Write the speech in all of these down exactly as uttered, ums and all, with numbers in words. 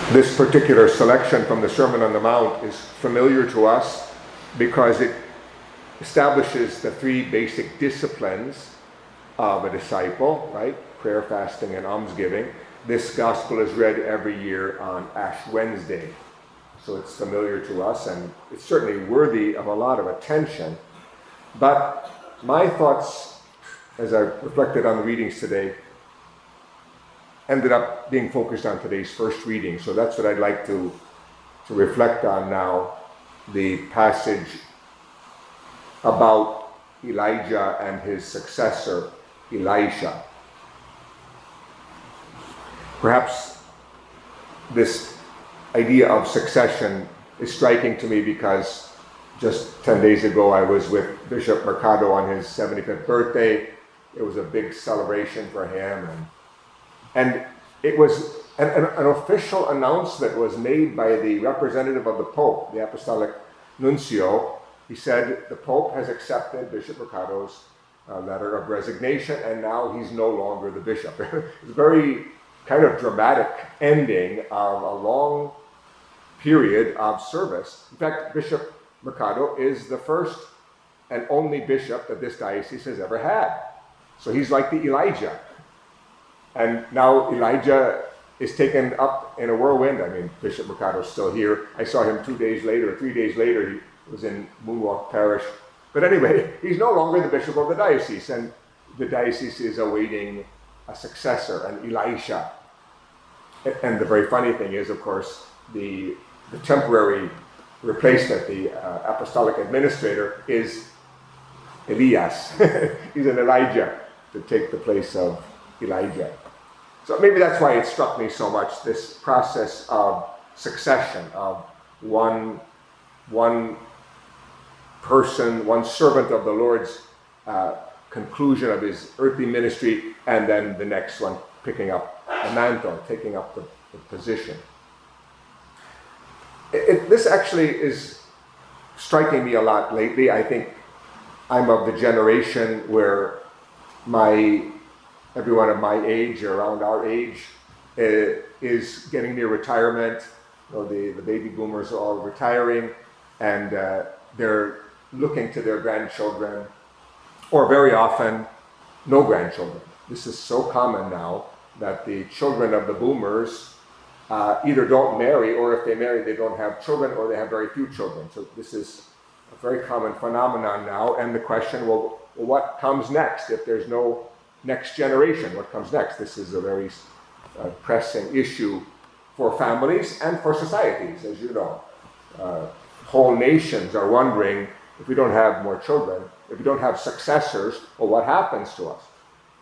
This particular selection from the Sermon on the Mount is familiar to us because it establishes the three basic disciplines of a disciple, right? Prayer, fasting, and almsgiving. This gospel is read every year on Ash Wednesday. So it's familiar to us, and it's certainly worthy of a lot of attention. But my thoughts, as I reflected on the readings today, ended up being focused on today's first reading. So that's what I'd like to, to reflect on now, the passage about Elijah and his successor, Elisha. Perhaps this idea of succession is striking to me because just ten days ago I was with Bishop Mercado on his seventy-fifth birthday. It was a big celebration for him, and and it was an, an, an official announcement was made by the representative of the Pope, the Apostolic Nuncio. He said the Pope has accepted Bishop Mercado's uh, letter of resignation, and now he's no longer the bishop. It's a very kind of dramatic ending of a long period of service. In fact, Bishop Mercado is the first and only bishop that this diocese has ever had. So he's like the Elijah. And now Elijah is taken up in a whirlwind. I mean, Bishop Mercado's still here. I saw him two days later, three days later, he was in Moonwalk Parish. But anyway, he's no longer the bishop of the diocese, and the diocese is awaiting a successor, an Elisha. And the very funny thing is, of course, the, the temporary replacement, the uh, apostolic administrator, is Elias. He's an Elijah to take the place of Elijah. So maybe that's why it struck me so much, this process of succession, of one, one person, one servant of the Lord's uh, conclusion of his earthly ministry, and then the next one picking up the mantle, taking up the, the position. It, it, this actually is striking me a lot lately. I think I'm of the generation where my everyone of my age, or around our age, uh, is getting near retirement. You know, the, the baby boomers are all retiring, and uh, they're looking to their grandchildren, or very often, no grandchildren. This is so common now that the children of the boomers uh, either don't marry, or if they marry, they don't have children, or they have very few children. So this is a very common phenomenon now, and the question, well, well what comes next if there's no next generation? What comes next? This is a very uh, pressing issue for families and for societies, as you know. Uh, whole nations are wondering, if we don't have more children, if we don't have successors, well, what happens to us?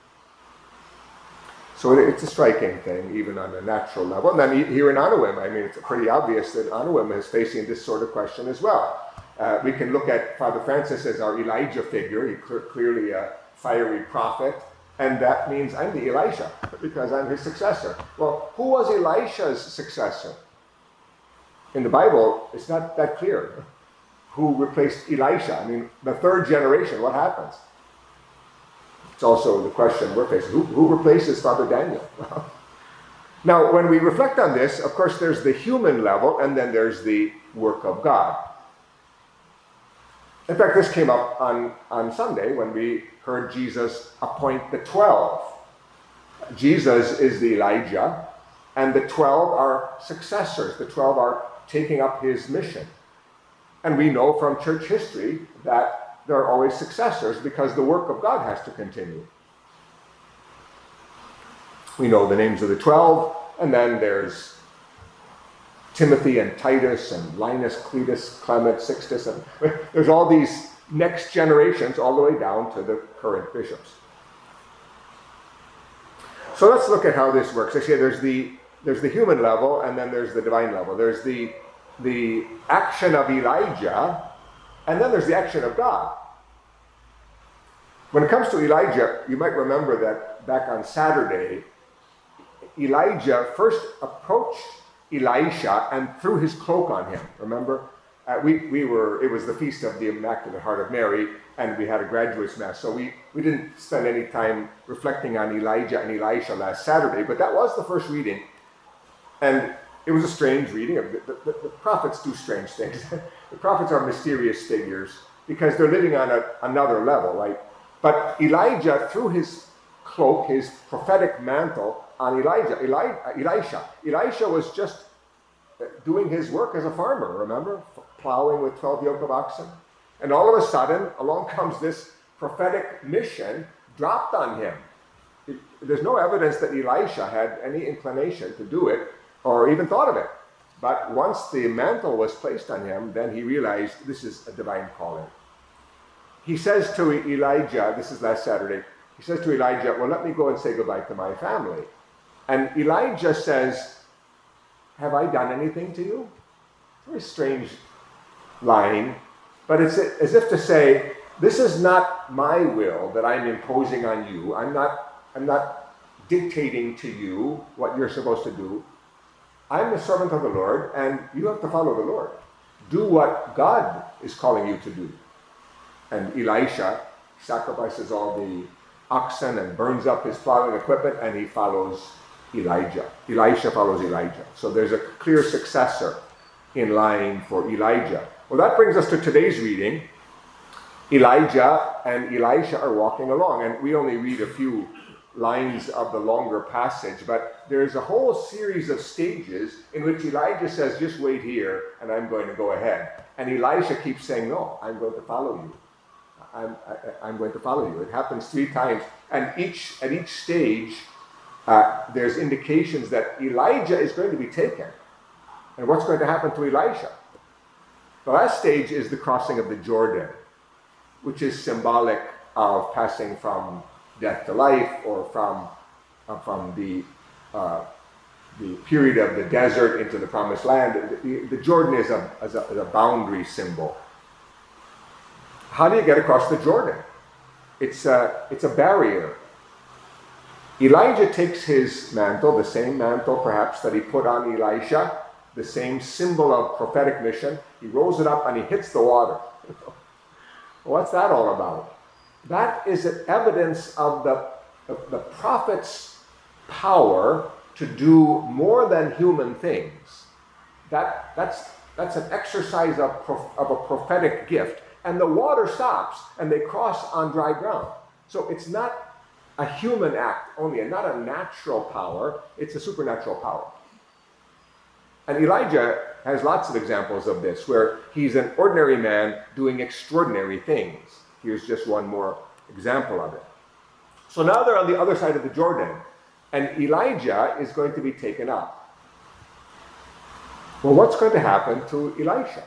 So it, it's a striking thing, even on a natural level. And then here in Anawim, I mean, it's pretty obvious that Anawim is facing this sort of question as well. Uh, we can look at Father Francis as our Elijah figure. He's cl- clearly a fiery prophet. And that means I'm the Elisha, because I'm his successor. Well, who was Elisha's successor? In the Bible, it's not that clear who replaced Elisha. I mean, the third generation, what happens? It's also the question we're facing. Who, who replaces Father Daniel? Now, when we reflect on this, of course, there's the human level, and then there's the work of God. In fact, this came up on, on Sunday when we heard Jesus appoint the twelve. Jesus is the Elijah, and the twelve are successors. The twelve are taking up his mission. And we know from church history that there are always successors because the work of God has to continue. We know the names of the twelve, and then there's Timothy and Titus and Linus, Cletus, Clement, Sixtus, and there's all these next generations all the way down to the current bishops. So let's look at how this works. Actually, there's the there's the human level, and then there's the divine level. There's the the action of Elijah, and then there's the action of God. When it comes to Elijah, you might remember that back on Saturday, Elijah first approached Elisha and threw his cloak on him. Remember? Uh, we, we were, it was the Feast of the Immaculate Heart of Mary, and we had a graduates mass. So we, we didn't spend any time reflecting on Elijah and Elisha last Saturday, but that was the first reading. And it was a strange reading. The, the, the prophets do strange things. The prophets are mysterious figures because they're living on a, another level, right? But Elijah, threw his cloak, his prophetic mantle on Elijah, Eli, Elisha. Elisha was just doing his work as a farmer, remember? Plowing with twelve yoke of oxen. And all of a sudden, along comes this prophetic mission dropped on him. It, there's no evidence that Elisha had any inclination to do it or even thought of it. But once the mantle was placed on him, then he realized this is a divine calling. He says to Elijah, this is last Saturday, he says to Elijah, well, let me go and say goodbye to my family. And Elijah says, have I done anything to you? Very strange line, but it's as if to say, this is not my will that I'm imposing on you. I'm not, I'm not dictating to you what you're supposed to do. I'm the servant of the Lord, and you have to follow the Lord. Do what God is calling you to do. And Elisha sacrifices all the oxen and burns up his plowing equipment, and he follows Elijah. Elisha follows Elijah. So there's a clear successor in line for Elijah. Well, that brings us to today's reading. Elijah and Elisha are walking along, and we only read a few lines of the longer passage, but there's a whole series of stages in which Elijah says, just wait here, and I'm going to go ahead. And Elisha keeps saying, no, I'm going to follow you. I'm, I, I'm going to follow you. It happens three times, and each at each stage, uh, there's indications that Elijah is going to be taken. And what's going to happen to Elisha? The last stage is the crossing of the Jordan, which is symbolic of passing from death to life, or from uh, from the uh, the period of the desert into the promised land. The, the Jordan is a, is a, is a boundary symbol. How do you get across the Jordan? It's a, it's a barrier. Elijah takes his mantle, the same mantle perhaps that he put on Elisha, the same symbol of prophetic mission. He rolls it up and he hits the water. What's that all about? That is an evidence of the, the, the prophet's power to do more than human things. That, that's, that's an exercise of, of a prophetic gift. And the water stops, and they cross on dry ground. So it's not a human act only, and not a natural power. It's a supernatural power. And Elijah has lots of examples of this, where he's an ordinary man doing extraordinary things. Here's just one more example of it. So now they're on the other side of the Jordan, and Elijah is going to be taken up. Well, what's going to happen to Elisha?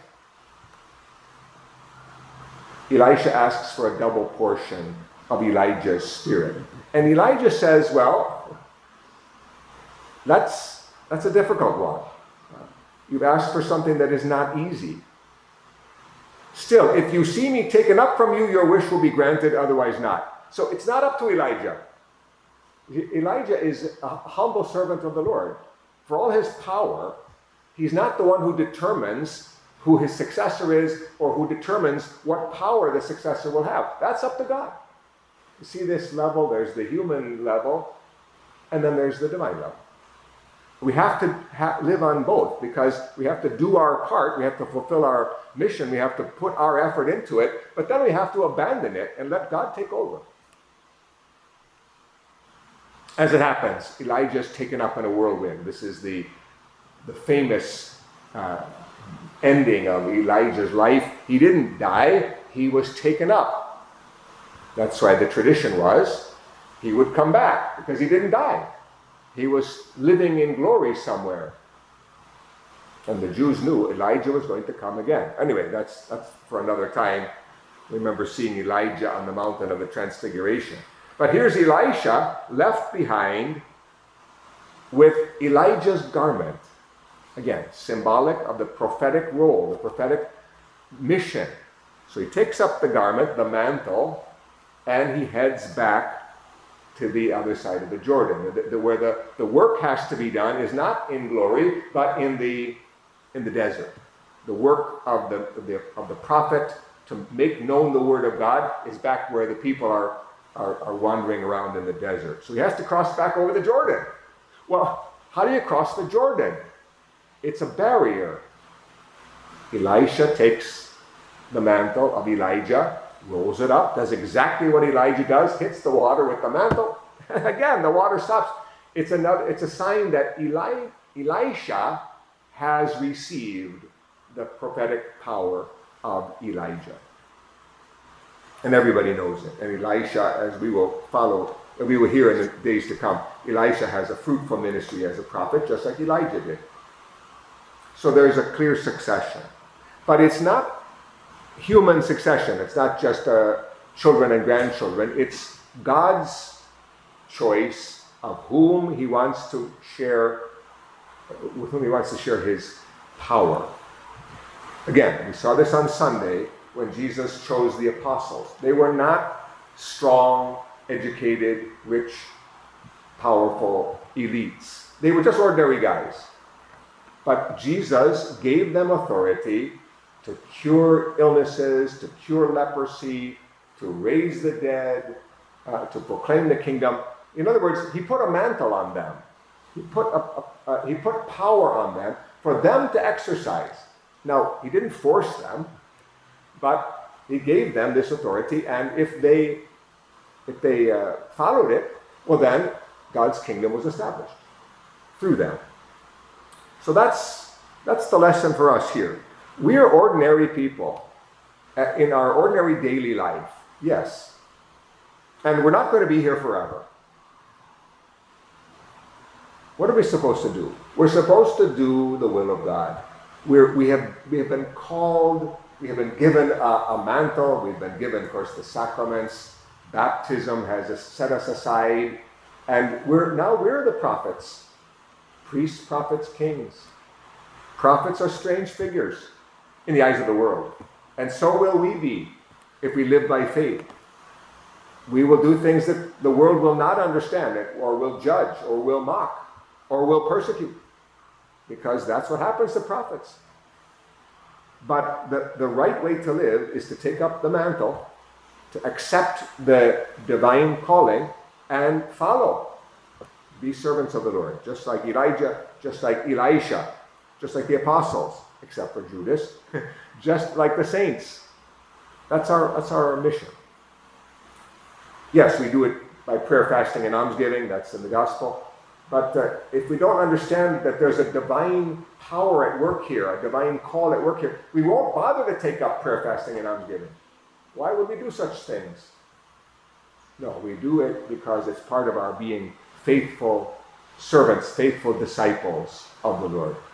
Elisha asks for a double portion of Elijah's spirit. And Elijah says, well, that's, that's a difficult one. You've asked for something that is not easy. Still, if you see me taken up from you, your wish will be granted, otherwise not. So it's not up to Elijah. Elijah is a humble servant of the Lord. For all his power, he's not the one who determines who his successor is, or who determines what power the successor will have. That's up to God. You see this level, there's the human level, and then there's the divine level. We have to ha- live on both, because we have to do our part, we have to fulfill our mission, we have to put our effort into it, but then we have to abandon it and let God take over. As it happens, Elijah is taken up in a whirlwind. This is the, the famous uh, ending of Elijah's life. He didn't die, he was taken up. That's why the tradition was he would come back, because he didn't die. He was living in glory somewhere. And the Jews knew Elijah was going to come again. Anyway, that's, that's for another time. I remember seeing Elijah on the mountain of the Transfiguration. But here's Elisha left behind with Elijah's garment. Again, symbolic of the prophetic role, the prophetic mission. So he takes up the garment, the mantle, and he heads back to the other side of the Jordan. The, the, where the, the work has to be done is not in glory, but in the, in the desert. The work of the, of the, of the prophet to make known the word of God is back where the people are, are, are wandering around in the desert. So he has to cross back over the Jordan. Well, how do you cross the Jordan? It's a barrier. Elisha takes the mantle of Elijah, rolls it up, does exactly what Elijah does, hits the water with the mantle. Again, the water stops. It's another. It's a sign that Eli, Elisha has received the prophetic power of Elijah. And everybody knows it. And Elisha, as we will follow, we will hear in the days to come, Elisha has a fruitful ministry as a prophet, just like Elijah did. So there's a clear succession. But it's not human succession. It's not just uh, children and grandchildren. It's God's choice of whom he wants to share, with whom he wants to share his power. Again, we saw this on Sunday when Jesus chose the apostles. They were not strong, educated, rich, powerful elites. They were just ordinary guys. But Jesus gave them authority to cure illnesses, to cure leprosy, to raise the dead, uh, to proclaim the kingdom. In other words, he put a mantle on them. He put, a, a, a, he put power on them for them to exercise. Now, he didn't force them, but he gave them this authority, and if they, if they uh, followed it, well then, God's kingdom was established through them. So that's, that's the lesson for us here. We are ordinary people uh, in our ordinary daily life, yes. And we're not going to be here forever. What are we supposed to do? We're supposed to do the will of God. We're, we, have, we have been called, we have been given a, a mantle, we've been given, of course, the sacraments. Baptism has set us aside, and we're now we're the prophets. Priests, prophets, kings. Prophets are strange figures in the eyes of the world, and so will we be if we live by faith. We will do things that the world will not understand, or will judge, or will mock, or will persecute, because that's what happens to prophets. But the, the right way to live is to take up the mantle, to accept the divine calling, and follow. Be servants of the Lord, just like Elijah, just like Elisha, just like the apostles, except for Judas, just like the saints. That's our, that's our mission. Yes, we do it by prayer, fasting, and almsgiving. That's in the gospel. But uh, if we don't understand that there's a divine power at work here, a divine call at work here, we won't bother to take up prayer, fasting, and almsgiving. Why would we do such things? No, we do it because it's part of our being faithful servants, faithful disciples of the Lord.